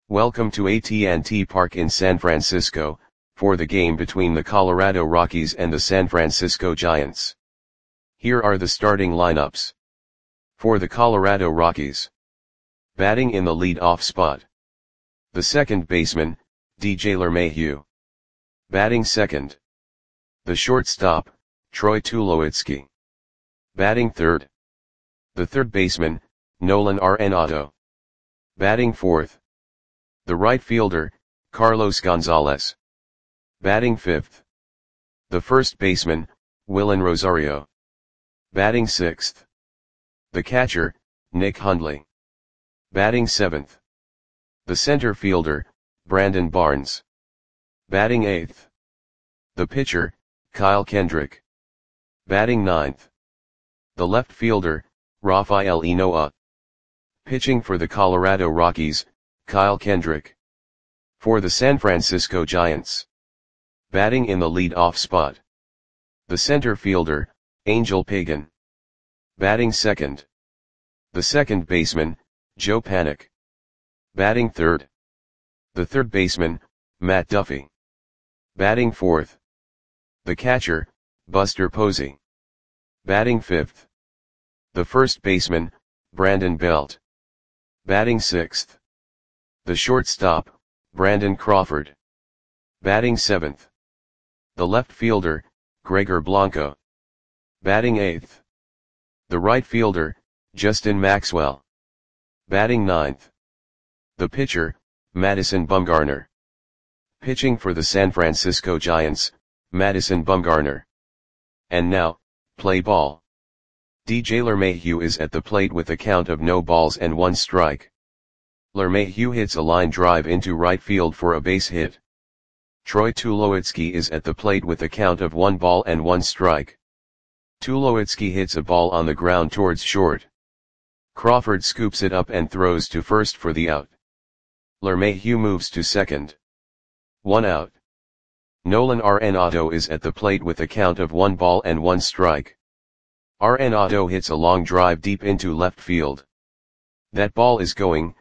Welcome to AT&T Park in San Francisco, for the game between the Colorado Rockies and the San Francisco Giants. Here are the starting lineups. For the Colorado Rockies. Batting in the lead-off spot. The second baseman, DJ LeMahieu. Batting second. The shortstop, Troy Tulowitzki. Batting third. The third baseman, Nolan Arenado. Batting fourth. The right fielder, Carlos Gonzalez. Batting fifth. The first baseman, Willen Rosario. Batting sixth. The catcher, Nick Hundley. Batting seventh. The center fielder, Brandon Barnes. Batting eighth. The pitcher, Kyle Kendrick. Batting ninth. The left fielder, Rafael Ynoa. Pitching for the Colorado Rockies, Kyle Kendrick. For the San Francisco Giants. Batting in the lead-off spot. The center fielder, Angel Pagan. Batting second. The second baseman, Joe Panik. Batting third. The third baseman, Matt Duffy. Batting fourth. The catcher, Buster Posey. Batting fifth. The first baseman, Brandon Belt. Batting sixth. The shortstop, Brandon Crawford. Batting seventh. The left fielder, Gregor Blanco. Batting eighth. The right fielder, Justin Maxwell. Batting ninth. The pitcher, Madison Bumgarner. Pitching for the San Francisco Giants, Madison Bumgarner. And now, play ball. DJ LeMahieu is at the plate with a count of no balls and one strike. LeMahieu hits a line drive into right field for a base hit. Troy Tulowitzki is at the plate with a count of 1 ball and 1 strike. Tulowitzki hits a ball on the ground towards short. Crawford scoops it up and throws to first for the out. LeMahieu moves to second. 1 out. Nolan Arenado is at the plate with a count of 1 ball and 1 strike. Arenado hits a long drive deep into left field. That ball is gone.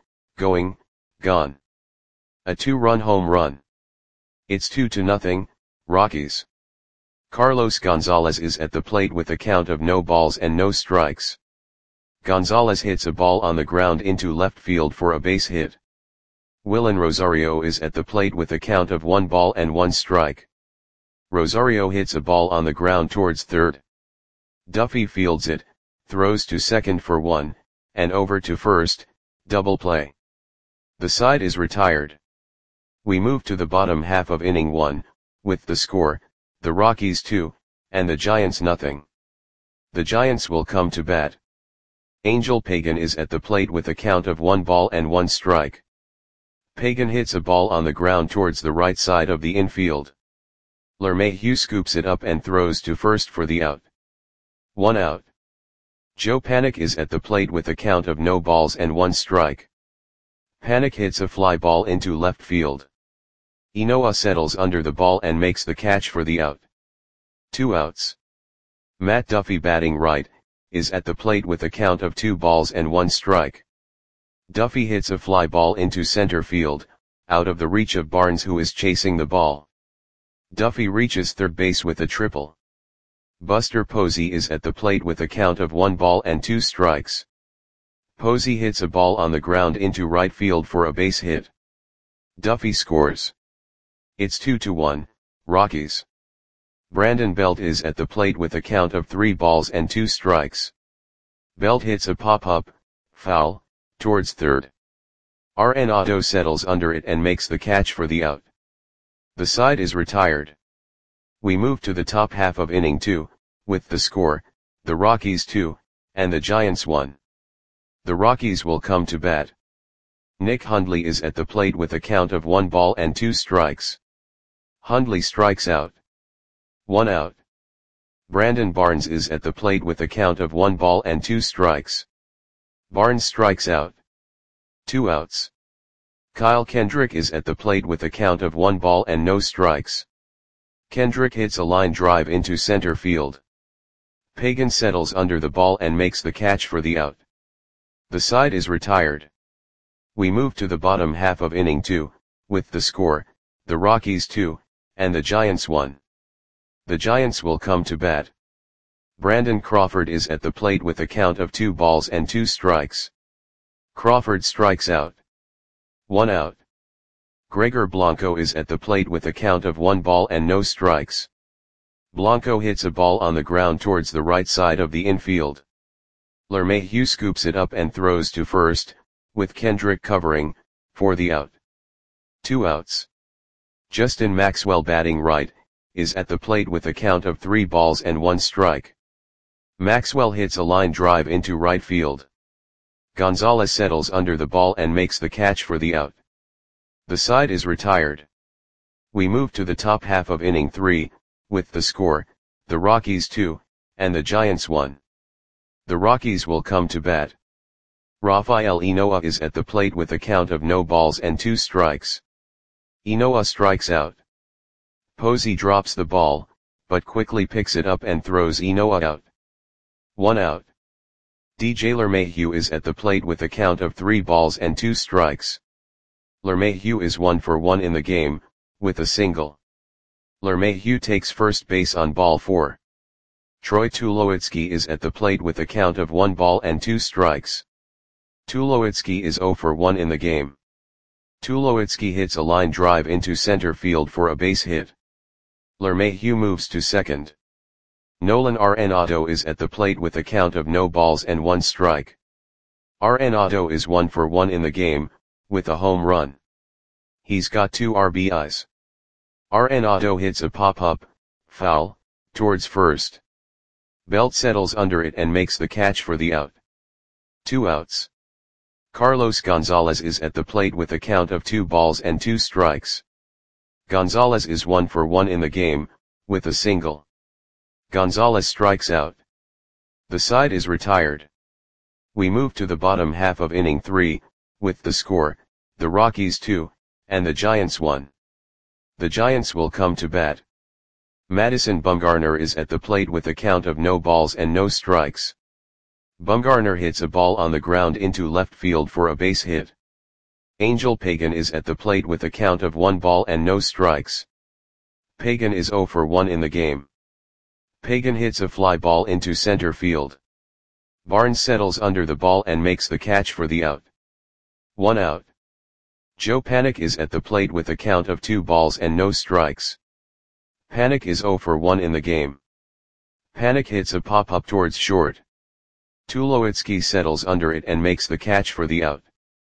A 2-run home run. It's 2-0, Rockies. Carlos Gonzalez is at the plate with a count of no balls and no strikes. Gonzalez hits a ball on the ground into left field for a base hit. Willen Rosario is at the plate with a count of 1 ball and 1 strike. Rosario hits a ball on the ground towards third. Duffy fields it, throws to second for 1, and over to first, double play. The side is retired. We move to the bottom half of inning 1, with the score, the Rockies 2, and the Giants nothing. The Giants will come to bat. Angel Pagan is at the plate with a count of 1 ball and 1 strike. Pagan hits a ball on the ground towards the right side of the infield. LeMahieu scoops it up and throws to first for the out. 1 out. Joe Panik is at the plate with a count of no balls and 1 strike. Panik hits a fly ball into left field. Ynoa settles under the ball and makes the catch for the out. 2 outs. Matt Duffy, batting right, is at the plate with a count of 2 balls and 1 strike. Duffy hits a fly ball into center field, out of the reach of Barnes, who is chasing the ball. Duffy reaches third base with a triple. Buster Posey is at the plate with a count of 1 ball and 2 strikes. Posey hits a ball on the ground into right field for a base hit. Duffy scores. It's 2-1, Rockies. Brandon Belt is at the plate with a count of 3 balls and 2 strikes. Belt hits a pop-up, foul, towards third. Arenado settles under it and makes the catch for the out. The side is retired. We move to the top half of inning 2, with the score, the Rockies 2, and the Giants 1. The Rockies will come to bat. Nick Hundley is at the plate with a count of 1 ball and 2 strikes. Hundley strikes out. 1 out. Brandon Barnes is at the plate with a count of 1 ball and 2 strikes. Barnes strikes out. 2 outs. Kyle Kendrick is at the plate with a count of 1 ball and no strikes. Kendrick hits a line drive into center field. Pagan settles under the ball and makes the catch for the out. The side is retired. We move to the bottom half of inning 2, with the score, the Rockies 2, and the Giants 1. The Giants will come to bat. Brandon Crawford is at the plate with a count of 2 balls and 2 strikes. Crawford strikes out. 1 out. Gregor Blanco is at the plate with a count of 1 ball and no strikes. Blanco hits a ball on the ground towards the right side of the infield. LeMahieu scoops it up and throws to first, with Kendrick covering, for the out. 2 outs. Justin Maxwell, batting right, is at the plate with a count of 3 balls and 1 strike. Maxwell hits a line drive into right field. Gonzalez settles under the ball and makes the catch for the out. The side is retired. We move to the top half of inning 3, with the score, the Rockies 2, and the Giants 1. The Rockies will come to bat. Rafael Inoa is at the plate with a count of no balls and 2 strikes. Inoa strikes out. Posey drops the ball, but quickly picks it up and throws Inoa out. 1 out. DJ LeMahieu is at the plate with a count of 3 balls and 2 strikes. LeMahieu is 1 for 1 in the game, with a single. LeMahieu takes first base on ball 4. Troy Tulowitzki is at the plate with a count of 1 ball and 2 strikes. Tulowitzki is 0 for 1 in the game. Tulowitzki hits a line drive into center field for a base hit. LeMahieu moves to second. Nolan Arenado is at the plate with a count of no balls and 1 strike. Arenado is 1 for 1 in the game, with a home run. He's got 2 RBIs. Arenado hits a pop-up, foul, towards first. Belt settles under it and makes the catch for the out. 2 outs. Carlos Gonzalez is at the plate with a count of 2 balls and 2 strikes. Gonzalez is 1 for 1 in the game, with a single. Gonzalez strikes out. The side is retired. We move to the bottom half of inning 3, with the score, the Rockies 2, and the Giants 1. The Giants will come to bat. Madison Bumgarner is at the plate with a count of no balls and no strikes. Bumgarner hits a ball on the ground into left field for a base hit. Angel Pagan is at the plate with a count of 1 ball and no strikes. Pagan is 0 for 1 in the game. Pagan hits a fly ball into center field. Barnes settles under the ball and makes the catch for the out. 1 out. Joe Panik is at the plate with a count of 2 balls and no strikes. Panik is 0 for 1 in the game. Panik hits a pop-up towards short. Tulowitzki settles under it and makes the catch for the out.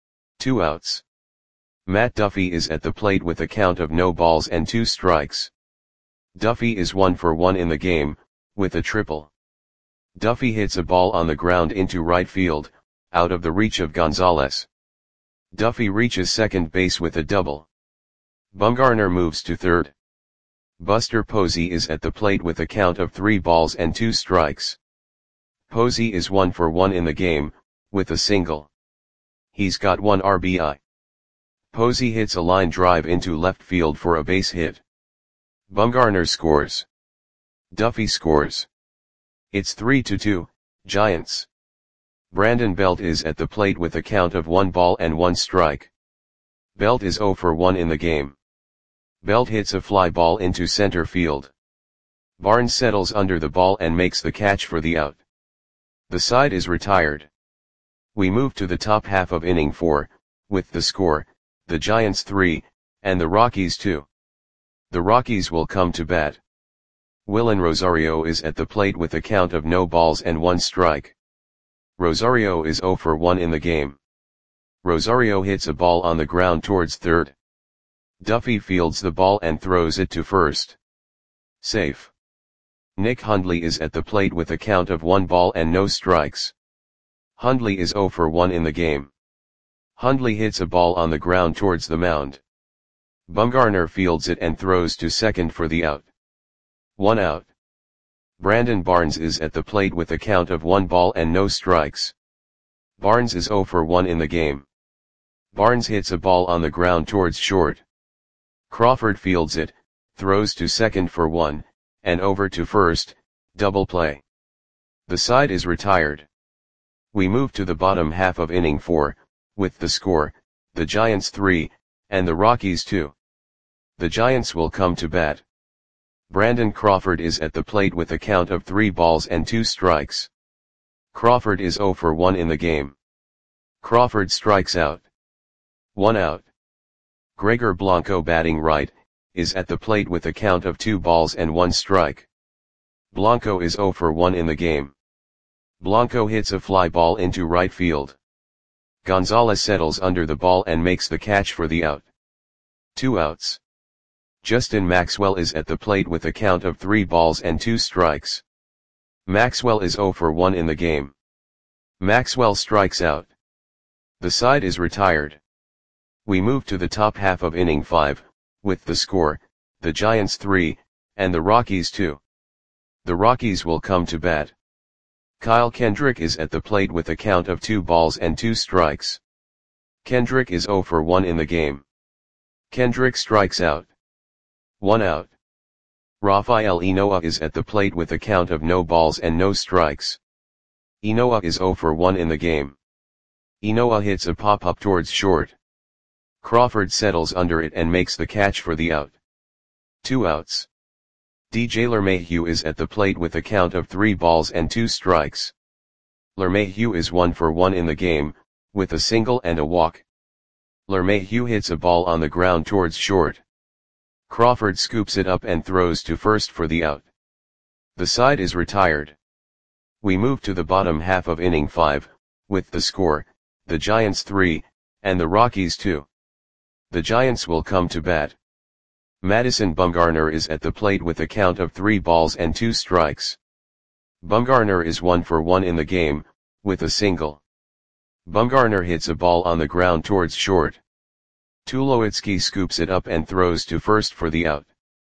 2 outs. Matt Duffy is at the plate with a count of no balls and 2 strikes. Duffy is 1 for 1 in the game, with a triple. Duffy hits a ball on the ground into right field, out of the reach of Gonzalez. Duffy reaches second base with a double. Bumgarner moves to third. Buster Posey is at the plate with a count of 3 balls and 2 strikes. Posey is 1 for 1 in the game, with a single. He's got 1 RBI. Posey hits a line drive into left field for a base hit. Bumgarner scores. Duffy scores. It's 3-2, Giants. Brandon Belt is at the plate with a count of 1 ball and 1 strike. Belt is 0 for 1 in the game. Belt hits a fly ball into center field. Barnes settles under the ball and makes the catch for the out. The side is retired. We move to the top half of inning 4, with the score, the Giants 3, and the Rockies 2. The Rockies will come to bat. Willen Rosario is at the plate with a count of no balls and 1 strike. Rosario is 0 for 1 in the game. Rosario hits a ball on the ground towards third. Duffy fields the ball and throws it to first. Safe. Nick Hundley is at the plate with a count of 1 ball and no strikes. Hundley is 0 for 1 in the game. Hundley hits a ball on the ground towards the mound. Bumgarner fields it and throws to second for the out. 1 out. Brandon Barnes is at the plate with a count of 1 ball and no strikes. Barnes is 0 for 1 in the game. Barnes hits a ball on the ground towards short. Crawford fields it, throws to second for 1, and over to first, double play. The side is retired. We move to the bottom half of inning 4, with the score, the Giants 3, and the Rockies 2. The Giants will come to bat. Brandon Crawford is at the plate with a count of 3 balls and 2 strikes. Crawford is 0 for 1 in the game. Crawford strikes out. 1 out. Gregor Blanco, batting right, is at the plate with a count of 2 balls and 1 strike. Blanco is 0 for 1 in the game. Blanco hits a fly ball into right field. Gonzalez settles under the ball and makes the catch for the out. 2 outs. Justin Maxwell is at the plate with a count of 3 balls and 2 strikes. Maxwell is 0 for 1 in the game. Maxwell strikes out. The side is retired. We move to the top half of inning 5, with the score, the Giants 3, and the Rockies 2. The Rockies will come to bat. Kyle Kendrick is at the plate with a count of 2 balls and 2 strikes. Kendrick is 0 for 1 in the game. Kendrick strikes out. 1 out. Rafael Inoa is at the plate with a count of no balls and no strikes. Inoa is 0 for 1 in the game. Inoa hits a pop-up towards short. Crawford settles under it and makes the catch for the out. 2 outs. DJ LeMahieu is at the plate with a count of 3 balls and 2 strikes. LeMahieu is 1 for 1 in the game, with a single and a walk. LeMahieu hits a ball on the ground towards short. Crawford scoops it up and throws to first for the out. The side is retired. We move to the bottom half of inning 5, with the score, the Giants 3, and the Rockies 2. The Giants will come to bat. Madison Bumgarner is at the plate with a count of 3 balls and 2 strikes. Bumgarner is 1 for 1 in the game, with a single. Bumgarner hits a ball on the ground towards short. Tulowitzki scoops it up and throws to first for the out.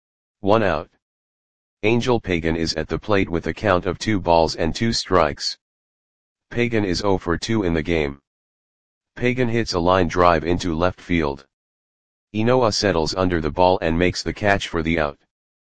1 out. Angel Pagan is at the plate with a count of 2 balls and 2 strikes. Pagan is 0 for 2 in the game. Pagan hits a line drive into left field. Inoa settles under the ball and makes the catch for the out.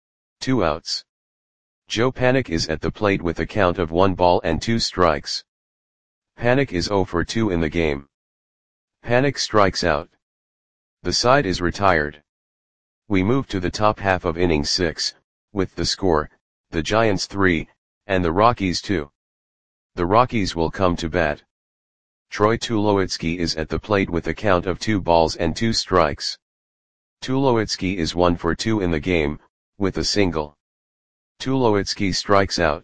2 outs. Joe Panik is at the plate with a count of 1 ball and 2 strikes. Panik is 0 for 2 in the game. Panik strikes out. The side is retired. We move to the top half of inning 6, with the score, the Giants 3, and the Rockies 2. The Rockies will come to bat. Troy Tulowitzki is at the plate with a count of 2 balls and 2 strikes. Tulowitzki is 1 for 2 in the game, with a single. Tulowitzki strikes out.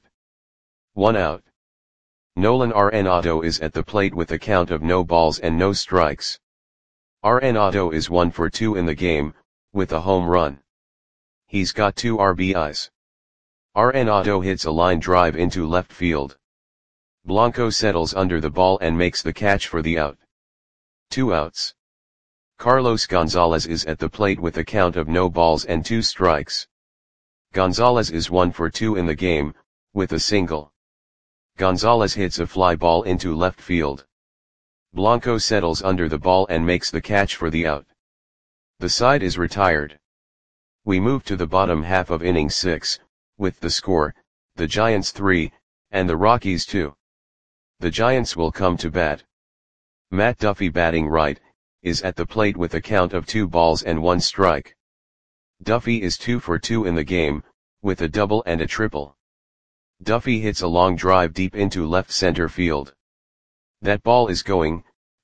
1 out. Nolan Arenado is at the plate with a count of no balls and no strikes. Arenado is 1 for 2 in the game, with a home run. He's got 2 RBIs. Arenado hits a line drive into left field. Blanco settles under the ball and makes the catch for the out. 2 outs. Carlos Gonzalez is at the plate with a count of no balls and 2 strikes. Gonzalez is 1 for 2 in the game, with a single. Gonzalez hits a fly ball into left field. Blanco settles under the ball and makes the catch for the out. The side is retired. We move to the bottom half of inning 6, with the score, the Giants 3, and the Rockies 2. The Giants will come to bat. Matt Duffy, batting right, is at the plate with a count of 2 balls and 1 strike. Duffy is 2 for 2 in the game, with a double and a triple. Duffy hits a long drive deep into left center field. That ball is gone.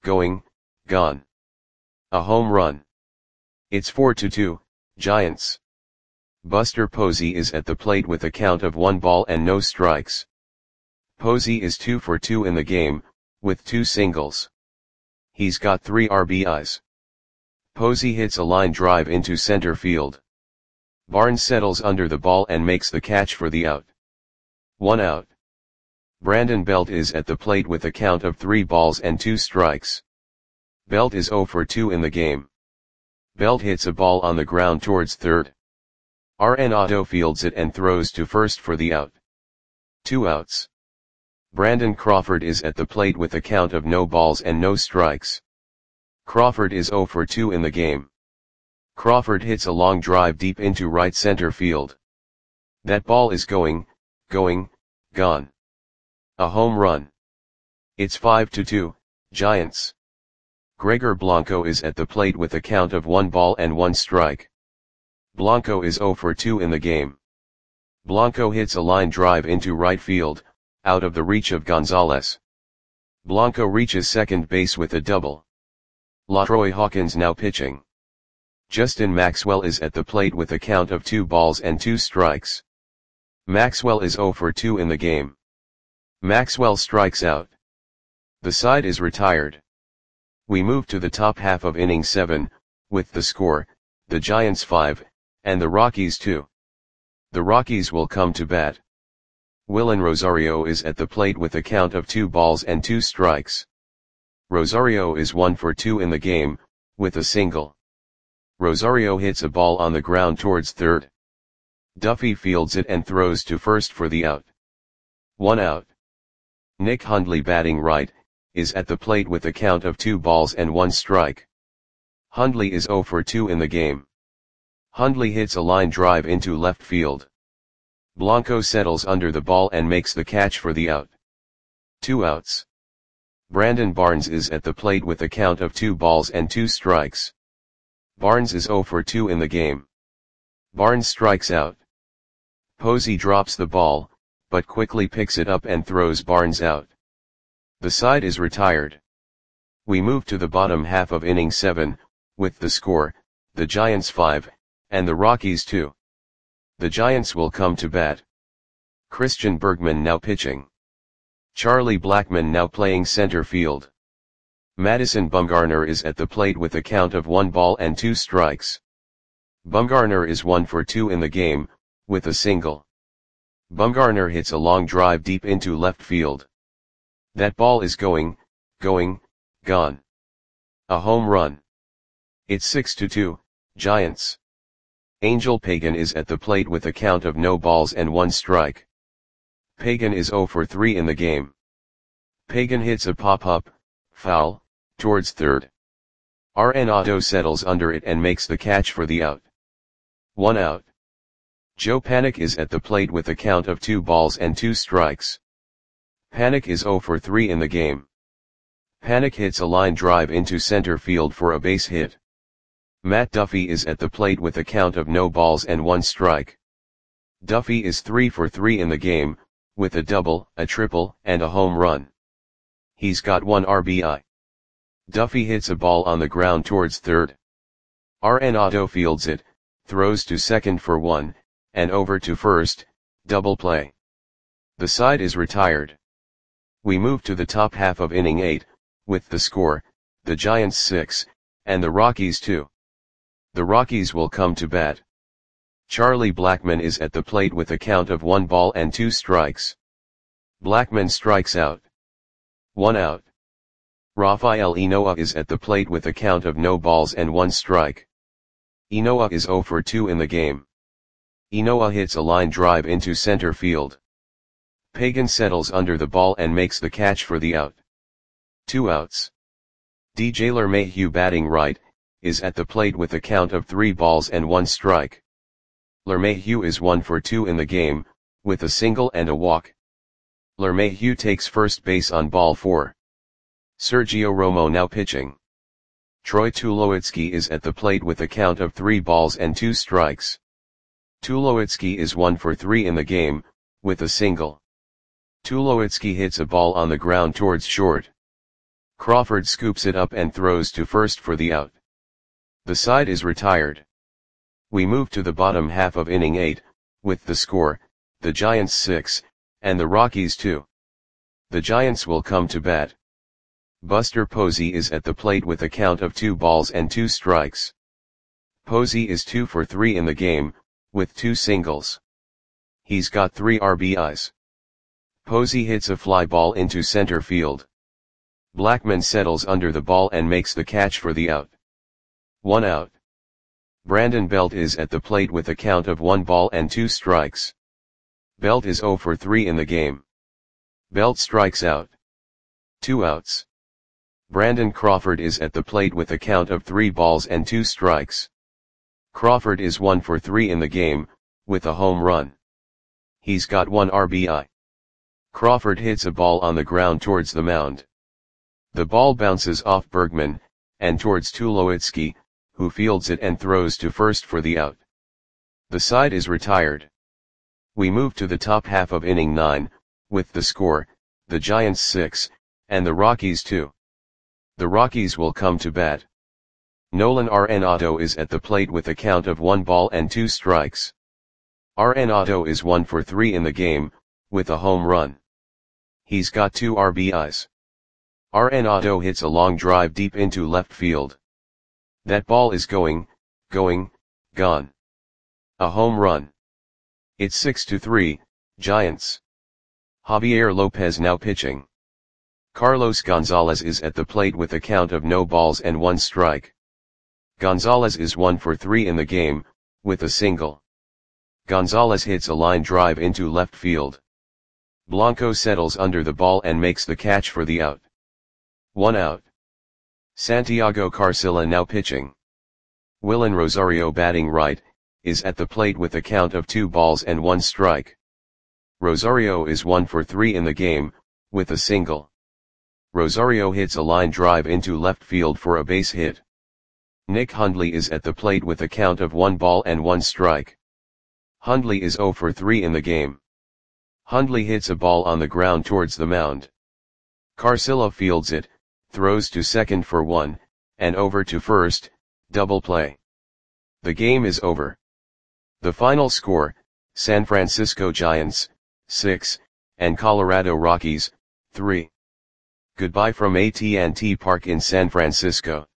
A home run. It's 4-2, Giants. Buster Posey is at the plate with a count of 1 ball and no strikes. Posey is 2 for 2 in the game, with 2 singles. He's got 3 RBIs. Posey hits a line drive into center field. Barnes settles under the ball and makes the catch for the out. 1 out. Brandon Belt is at the plate with a count of 3 balls and 2 strikes. Belt is 0 for 2 in the game. Belt hits a ball on the ground towards third. Arenado fields it and throws to first for the out. 2 outs. Brandon Crawford is at the plate with a count of no balls and no strikes. Crawford is 0 for 2 in the game. Crawford hits a long drive deep into right center field. That ball is gone. A home run. It's 5-2, Giants. Gregor Blanco is at the plate with a count of 1 ball and 1 strike. Blanco is 0 for 2 in the game. Blanco hits a line drive into right field, out of the reach of Gonzalez. Blanco reaches second base with a double. LaTroy Hawkins now pitching. Justin Maxwell is at the plate with a count of 2 balls and 2 strikes. Maxwell is 0 for 2 in the game. Maxwell strikes out. The side is retired. We move to the top half of inning 7, with the score, the Giants 5, and the Rockies 2. The Rockies will come to bat. Willen Rosario is at the plate with a count of 2 balls and 2 strikes. Rosario is 1 for 2 in the game, with a single. Rosario hits a ball on the ground towards third. Duffy fields it and throws to first for the out. 1 out. Nick Hundley batting right, is at the plate with a count of 2 balls and 1 strike. Hundley is 0 for 2 in the game. Hundley hits a line drive into left field. Blanco settles under the ball and makes the catch for the out. 2 outs. Brandon Barnes is at the plate with a count of 2 balls and 2 strikes. Barnes is 0 for 2 in the game. Barnes strikes out. Posey drops the ball, but quickly picks it up and throws Barnes out. The side is retired. We move to the bottom half of inning 7, with the score, the Giants 5, and the Rockies 2. The Giants will come to bat. Christian Bergman now pitching. Charlie Blackmon now playing center field. Madison Bumgarner is at the plate with a count of 1 ball and 2 strikes. Bumgarner is 1 for 2 in the game, with a single. Bumgarner hits a long drive deep into left field. That ball is gone. A home run. It's 6-2, Giants. Angel Pagan is at the plate with a count of no balls and 1 strike. Pagan is 0 for 3 in the game. Pagan hits a pop-up, foul, towards third. Arenado settles under it and makes the catch for the out. 1 out. Joe Panik is at the plate with a count of 2 balls and 2 strikes. Panik is 0 for 3 in the game. Panik hits a line drive into center field for a base hit. Matt Duffy is at the plate with a count of no balls and 1 strike. Duffy is 3 for 3 in the game, with a double, a triple, and a home run. He's got 1 RBI. Duffy hits a ball on the ground towards third. Arenado fields it, throws to second for 1, and over to first, double play. The side is retired. We move to the top half of inning 8, with the score, the Giants 6, and the Rockies 2. The Rockies will come to bat. Charlie Blackmon is at the plate with a count of 1 ball and 2 strikes. Blackmon strikes out. 1 out. Rafael Inoa is at the plate with a count of no balls and 1 strike. Inoa is 0 for 2 in the game. Inoa hits a line drive into center field. Pagan settles under the ball and makes the catch for the out. 2 outs. DJ LeMahieu batting right, is at the plate with a count of 3 balls and 1 strike. LeMahieu is 1 for 2 in the game, with a single and a walk. LeMahieu takes first base on ball 4. Sergio Romo now pitching. Troy Tulowitzki is at the plate with a count of 3 balls and 2 strikes. Tulowitzki is 1 for 3 in the game, with a single. Tulowitzki hits a ball on the ground towards short. Crawford scoops it up and throws to first for the out. The side is retired. We move to the bottom half of inning 8, with the score, the Giants 6, and the Rockies 2. The Giants will come to bat. Buster Posey is at the plate with a count of 2 balls and 2 strikes. Posey is 2 for 3 in the game, with 2 singles. He's got 3 RBIs. Posey hits a fly ball into center field. Blackmon settles under the ball and makes the catch for the out. 1 out. Brandon Belt is at the plate with a count of 1 ball and 2 strikes. Belt is 0 for 3 in the game. Belt strikes out. 2 outs. Brandon Crawford is at the plate with a count of 3 balls and 2 strikes. Crawford is 1 for 3 in the game, with a home run. He's got 1 RBI. Crawford hits a ball on the ground towards the mound. The ball bounces off Bergman, and towards Tulowitzki, who fields it and throws to first for the out. The side is retired. We move to the top half of inning 9, with the score, the Giants 6, and the Rockies 2. The Rockies will come to bat. Nolan Arenado is at the plate with a count of 1 ball and 2 strikes. Arenado is 1 for 3 in the game, with a home run. He's got 2 RBIs. Arenado hits a long drive deep into left field. That ball is gone. A home run. It's 6-3, Giants. Javier Lopez now pitching. Carlos Gonzalez is at the plate with a count of no balls and 1 strike. Gonzalez is 1 for 3 in the game, with a single. Gonzalez hits a line drive into left field. Blanco settles under the ball and makes the catch for the out. 1 out. Santiago Carcilla now pitching. Willen Rosario batting right, is at the plate with a count of 2 balls and 1 strike. Rosario is 1 for 3 in the game, with a single. Rosario hits a line drive into left field for a base hit. Nick Hundley is at the plate with a count of 1 ball and 1 strike. Hundley is 0 for 3 in the game. Hundley hits a ball on the ground towards the mound. Carcilla fields it, throws to second for 1, and over to first, double play. The game is over. The final score, San Francisco Giants, 6, and Colorado Rockies, 3. Goodbye from AT&T Park in San Francisco.